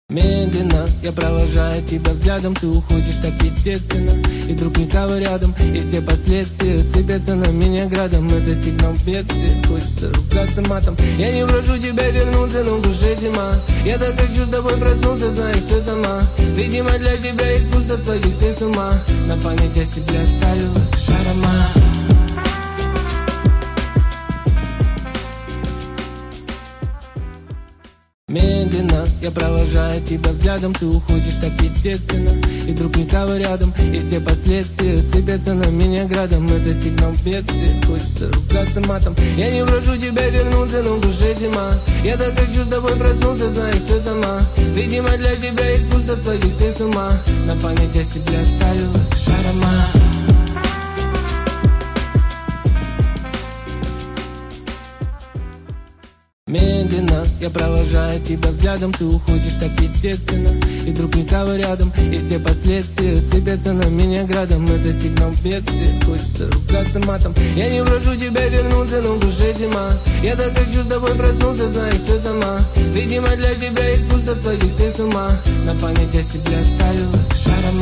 Медленно я провожаю тебя взглядом, ты уходишь так естественно, и вдруг никого рядом, и все последствия сыпятся на меня градом. Это сигнал бедствия, хочется ругаться матом. Я не прошу тебя вернуться, но в душе зима. Я так хочу с тобой проснуться, знаешь все сама. Видимо для тебя искусство сойти все с ума. На память я себя оставила шарама. Медленно я провожаю тебя взглядом, ты уходишь так естественно, и вдруг никого рядом, и все последствия сыпятся на меня градом. Это сигнал бедствия, хочется ругаться матом. Я не прошу тебя вернуться, но в душе зима. Я так хочу с тобой проснуться, знаешь все сама. Видимо для тебя искусство сойти все с ума. На память я себя оставила шарама. Медленно я провожаю тебя взглядом, ты уходишь так естественно, и вдруг никого рядом, и все последствия сыпятся на меня градом. Это сигнал бедствия, хочется ругаться матом. Я не прошу тебя вернуться, но в душе зима. Я так хочу с тобой проснуться, знаешь все сама. Видимо для тебя искусство сойти все с ума. На память я себя оставила шарама.